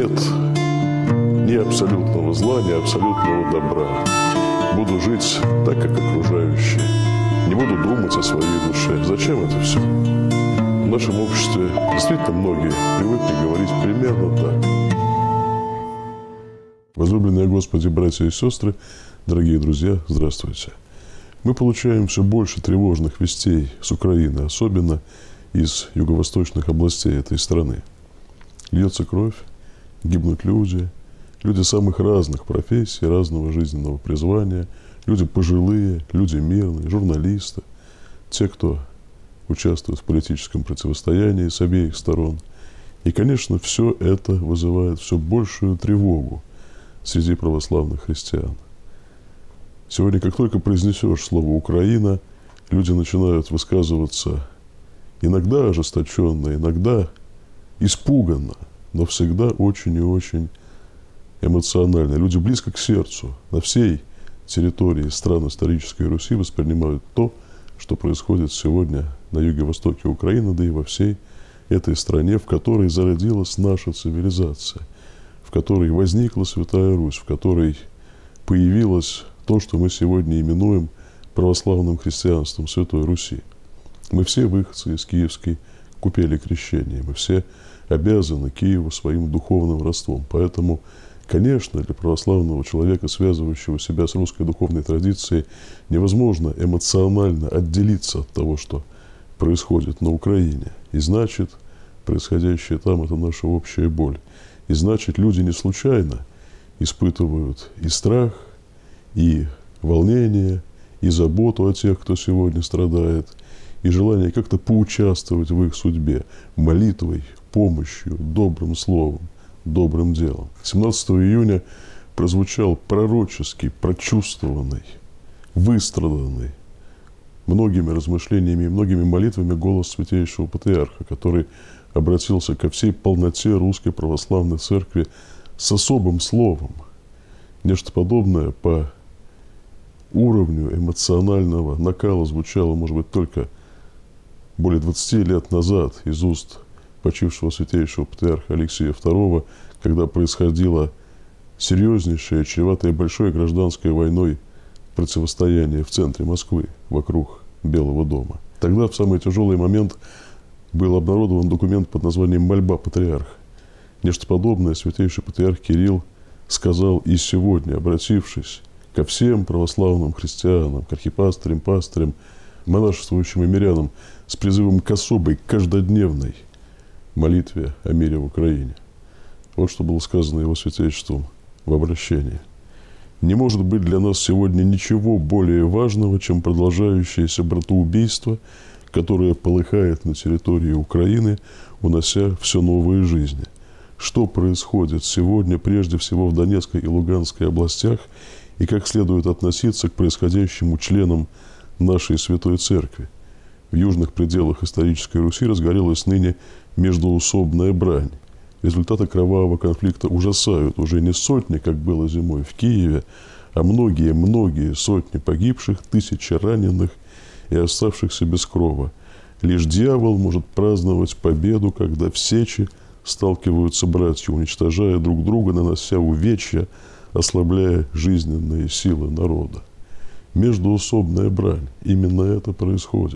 Нет ни абсолютного зла, ни абсолютного добра. Буду жить так, как окружающие. Не буду думать о своей душе. Зачем это все? В нашем обществе действительно многие привыкли говорить примерно так. Возлюбленные Господи, братья и сестры, дорогие друзья, здравствуйте. Мы получаем все больше тревожных вестей с Украины, особенно из юго-восточных областей этой страны. Льется кровь, гибнут люди самых разных профессий, разного жизненного призвания, люди пожилые, люди мирные, журналисты, те, кто участвует в политическом противостоянии с обеих сторон. И, конечно, все это вызывает все большую тревогу среди православных христиан. Сегодня, как только произнесешь слово «Украина», люди начинают высказываться иногда ожесточенно, иногда испуганно, но всегда очень и очень эмоционально. Люди близко к сердцу на всей территории стран исторической Руси воспринимают то, что происходит сегодня на юго-востоке Украины, да и во всей этой стране, в которой зародилась наша цивилизация, в которой возникла Святая Русь, в которой появилось то, что мы сегодня именуем православным христианством Святой Руси. Мы все выходцы из Киевской купели крещения, мы все обязаны Киеву своим духовным родством. Поэтому, конечно, для православного человека, связывающего себя с русской духовной традицией, невозможно эмоционально отделиться от того, что происходит на Украине. И значит, происходящее там – это наша общая боль. И значит, люди не случайно испытывают и страх, и волнение, и заботу о тех, кто сегодня страдает, и желание как-то поучаствовать в их судьбе молитвой, помощью, добрым словом, добрым делом. 17 июня прозвучал пророческий, прочувствованный, выстраданный многими размышлениями и многими молитвами голос Святейшего Патриарха, который обратился ко всей полноте Русской Православной Церкви с особым словом. Нечто подобное по уровню эмоционального накала звучало, может быть, только более 20 лет назад из уст почившего святейшего патриарха Алексия II, когда происходило серьезнейшее, чреватое большой гражданской войной противостояние в центре Москвы, вокруг Белого дома. Тогда, в самый тяжелый момент, был обнародован документ под названием «Мольба патриарха». Нечто подобное святейший патриарх Кирилл сказал и сегодня, обратившись ко всем православным христианам, к архипастырям, пастырям, монашествующим и мирянам с призывом к особой, каждодневной молитве о мире в Украине. Вот что было сказано его святейшеством в обращении. «Не может быть для нас сегодня ничего более важного, чем продолжающееся братоубийство, которое полыхает на территории Украины, унося все новые жизни. Что происходит сегодня прежде всего в Донецкой и Луганской областях и как следует относиться к происходящему членам нашей Святой Церкви? В южных пределах исторической Руси разгорелась ныне междоусобная брань. Результаты кровавого конфликта ужасают. Уже не сотни, как было зимой в Киеве, а многие сотни погибших, тысячи раненых и оставшихся без крова. Лишь дьявол может праздновать победу, когда в сече сталкиваются братья, уничтожая друг друга, нанося увечья, ослабляя жизненные силы народа. Междоусобная брань. Именно это происходит.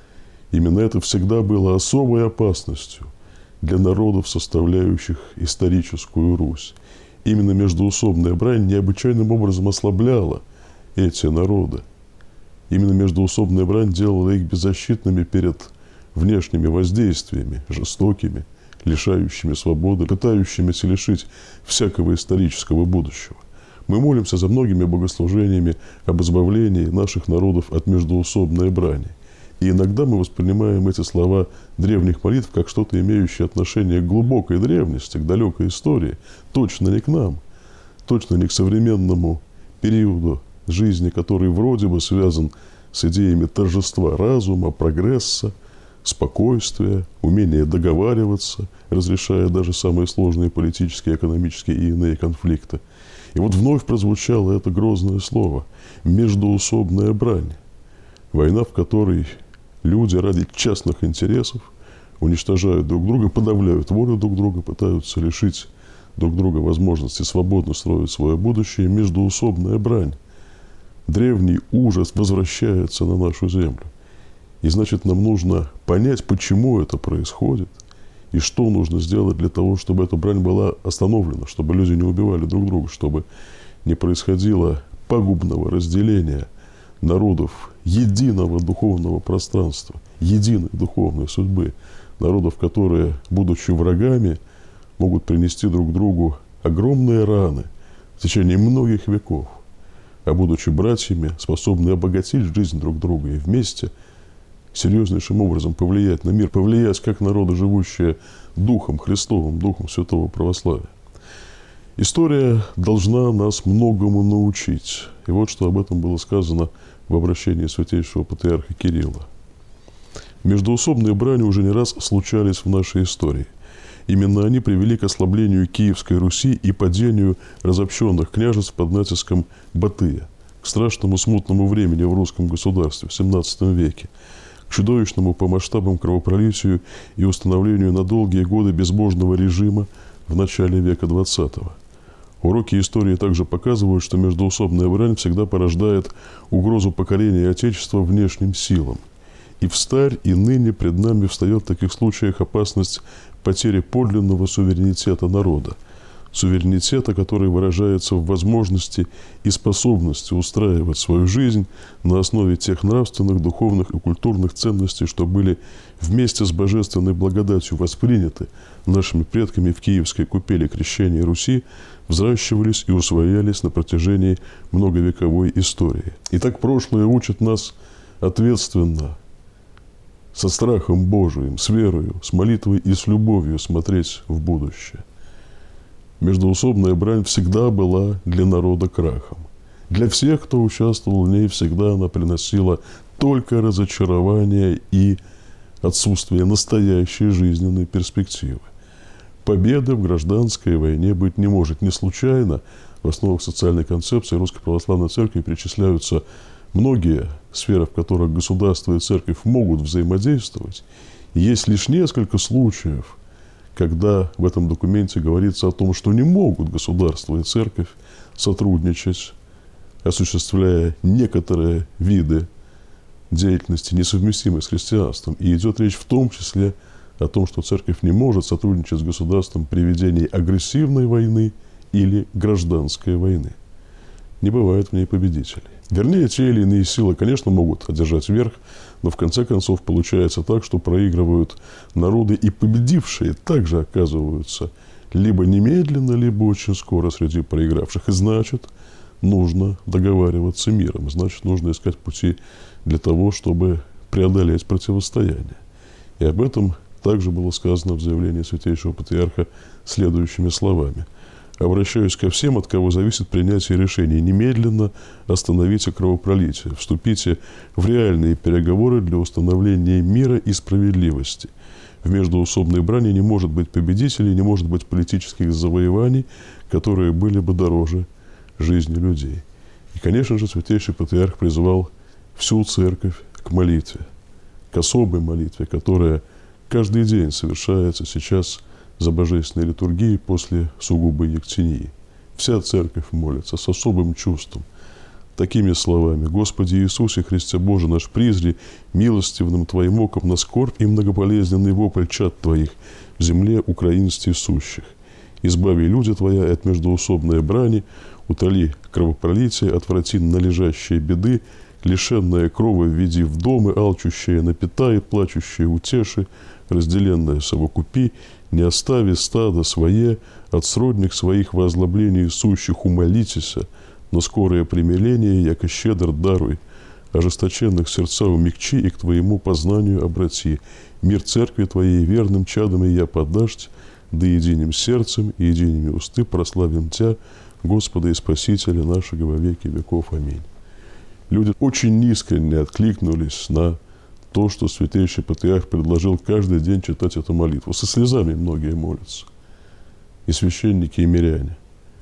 Именно это всегда было особой опасностью для народов, составляющих историческую Русь. Именно междоусобная брань необычайным образом ослабляла эти народы. Именно междоусобная брань делала их беззащитными перед внешними воздействиями, жестокими, лишающими свободы, пытающимися лишить всякого исторического будущего. Мы молимся за многими богослужениями об избавлении наших народов от междоусобной брани. И иногда мы воспринимаем эти слова древних молитв как что-то, имеющее отношение к глубокой древности, к далекой истории, точно не к нам, точно не к современному периоду жизни, который вроде бы связан с идеями торжества разума, прогресса, спокойствия, умения договариваться, разрешая даже самые сложные политические, экономические и иные конфликты. И вот вновь прозвучало это грозное слово – междоусобная брань. Война, в которой люди ради частных интересов уничтожают друг друга, подавляют волю друг друга, пытаются лишить друг друга возможности свободно строить свое будущее, междоусобная брань. Древний ужас возвращается на нашу землю. И значит, нам нужно понять, почему это происходит, и что нужно сделать для того, чтобы эта брань была остановлена, чтобы люди не убивали друг друга, чтобы не происходило пагубного разделения народов единого духовного пространства, единой духовной судьбы, народов, которые, будучи врагами, могут принести друг другу огромные раны в течение многих веков, а будучи братьями, способны обогатить жизнь друг друга и вместе серьезнейшим образом повлиять на мир, повлиять как народы, живущие Духом Христовым, Духом Святого Православия. История должна нас многому научить. И вот что об этом было сказано в обращении святейшего патриарха Кирилла. Междоусобные брани уже не раз случались в нашей истории. Именно они привели к ослаблению Киевской Руси и падению разобщенных княжеств под натиском Батыя, к страшному смутному времени в русском государстве в XVII веке, к чудовищному по масштабам кровопролитию и установлению на долгие годы безбожного режима в начале века XX. Уроки истории также показывают, что междоусобная брань всегда порождает угрозу покорения Отечества внешним силам. И встарь, и ныне пред нами встает в таких случаях опасность потери подлинного суверенитета народа. Суверенитета, который выражается в возможности и способности устраивать свою жизнь на основе тех нравственных, духовных и культурных ценностей, что были вместе с божественной благодатью восприняты нашими предками в Киевской купели крещения Руси, взращивались и усвоялись на протяжении многовековой истории. Итак, прошлое учит нас ответственно, со страхом Божиим, с верою, с молитвой и с любовью смотреть в будущее. Междоусобная брань всегда была для народа крахом. Для всех, кто участвовал в ней, всегда она приносила только разочарование и отсутствие настоящей жизненной перспективы. Победы в гражданской войне быть не может. Не случайно в основах социальной концепции Русской Православной Церкви перечисляются многие сферы, в которых государство и церковь могут взаимодействовать. И есть лишь несколько случаев, когда в этом документе говорится о том, что не могут государство и церковь сотрудничать, осуществляя некоторые виды деятельности, несовместимой с христианством. И идет речь в том числе о том, что церковь не может сотрудничать с государством при ведении агрессивной войны или гражданской войны. Не бывает в ней победителей. Вернее, те или иные силы, конечно, могут одержать верх, но в конце концов получается так, что проигрывают народы, и победившие также оказываются либо немедленно, либо очень скоро среди проигравших. И значит, нужно договариваться миром, значит, нужно искать пути для того, чтобы преодолеть противостояние. И об этом также было сказано в заявлении святейшего патриарха следующими словами. «Обращаюсь ко всем, от кого зависит принятие решений. Немедленно остановите кровопролитие. Вступите в реальные переговоры для установления мира и справедливости. В междоусобной брани не может быть победителей, не может быть политических завоеваний, которые были бы дороже жизни людей». И, конечно же, святейший патриарх призывал всю церковь к молитве, к особой молитве, которая каждый день совершается сейчас за божественной литургией после сугубой ектении. Вся церковь молится с особым чувством, такими словами: «Господи Иисусе Христе Боже наш, призри милостивным Твоим оком на скорбь и многоболезненный вопль чад Твоих в земле украинстве сущих. Избави люди Твоя от междоусобной брани, утоли кровопролитие, отврати належащие беды, лишенная крови введи в домы, алчущие напитай, плачущие утеши, разделенное совокупи, не остави стадо свое, от сродник своих во озлоблении сущих умолитеся, но скорое примирение, яко щедр даруй, ожесточенных сердца умягчи и к Твоему познанию обрати. Мир церкви Твоей верным чадом и я подашь, да единым сердцем и единими усты прославим Тя, Господа и Спасителя нашего во веки веков. Аминь». Люди очень искренне откликнулись на то, что святейший патриарх предложил каждый день читать эту молитву. Со слезами многие молятся. И священники, и миряне.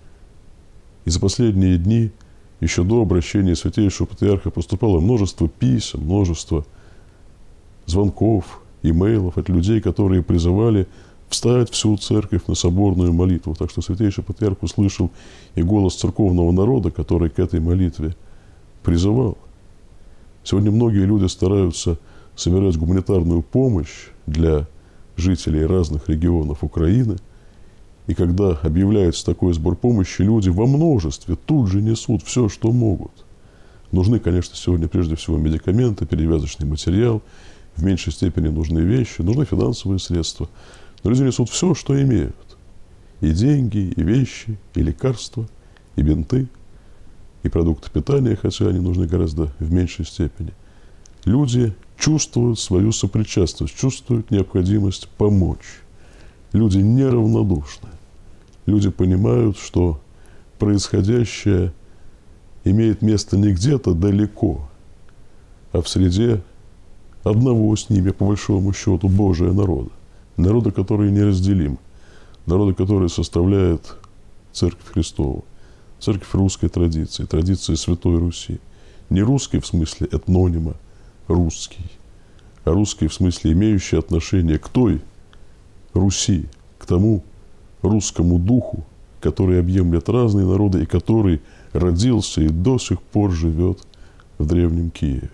И за последние дни, еще до обращения святейшего патриарха, поступало множество писем, множество звонков, имейлов от людей, которые призывали встать всю церковь на соборную молитву. Так что Святейший Патриарх услышал и голос церковного народа, который к этой молитве призывал. Сегодня многие люди стараются собирать гуманитарную помощь для жителей разных регионов Украины. И когда объявляется такой сбор помощи, люди во множестве тут же несут все, что могут. Нужны, конечно, сегодня прежде всего медикаменты, перевязочный материал, в меньшей степени нужны вещи, нужны финансовые средства. Но люди несут все, что имеют. И деньги, и вещи, и лекарства, и бинты, и продукты питания, хотя они нужны гораздо в меньшей степени. Люди чувствуют свою сопричастность, чувствуют необходимость помочь. Люди неравнодушны. Люди понимают, что происходящее имеет место не где-то далеко, а в среде одного с ними, по большому счету, Божия народа. Народа, который неразделим. Народа, который составляет Церковь Христову. Церковь русской традиции, традиции Святой Руси. Не русский в смысле этнонима, русский, а русский в смысле имеющий отношение к той Руси, к тому русскому духу, который объемлет разные народы и который родился и до сих пор живет в Древнем Киеве.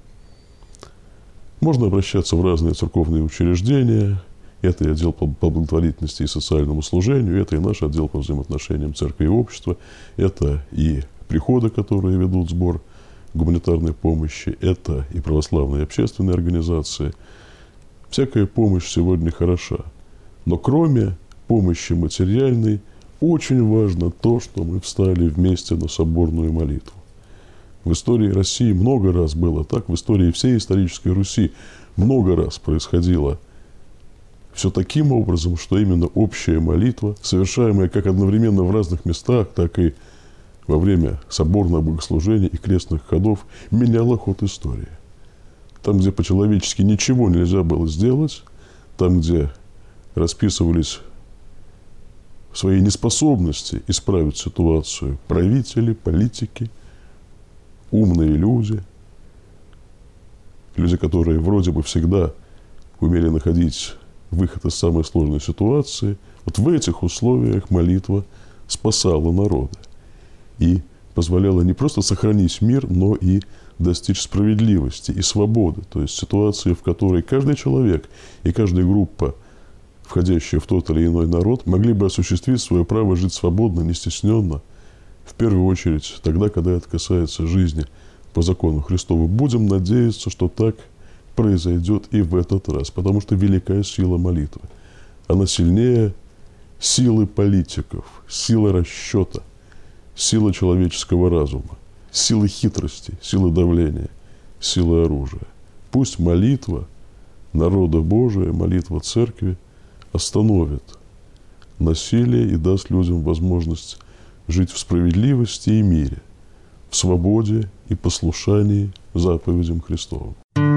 Можно обращаться в разные церковные учреждения. Это и отдел по благотворительности и социальному служению, это и наш отдел по взаимоотношениям церкви и общества, это и приходы, которые ведут сбор гуманитарной помощи, это и православные общественные организации. Всякая помощь сегодня хороша. Но кроме помощи материальной, очень важно то, что мы встали вместе на соборную молитву. В истории России много раз было так, в истории всей исторической Руси много раз происходило все таким образом, что именно общая молитва, совершаемая как одновременно в разных местах, так и во время соборного богослужения и крестных ходов, меняла ход истории. Там, где по-человечески ничего нельзя было сделать, там, где расписывались свои неспособности исправить ситуацию правители, политики, умные люди, люди, которые вроде бы всегда умели находить выход из самой сложной ситуации, вот в этих условиях молитва спасала народы и позволяла не просто сохранить мир, но и достичь справедливости и свободы. То есть ситуации, в которой каждый человек и каждая группа, входящая в тот или иной народ, могли бы осуществить свое право жить свободно, не стесненно, в первую очередь тогда, когда это касается жизни по закону Христову. Будем надеяться, что так произойдет и в этот раз, потому что великая сила молитвы. Она сильнее силы политиков, силы расчета, силы человеческого разума, силы хитрости, силы давления, силы оружия. Пусть молитва народа Божия, молитва Церкви остановит насилие и даст людям возможность жить в справедливости и мире, в свободе и послушании заповедям Христовым.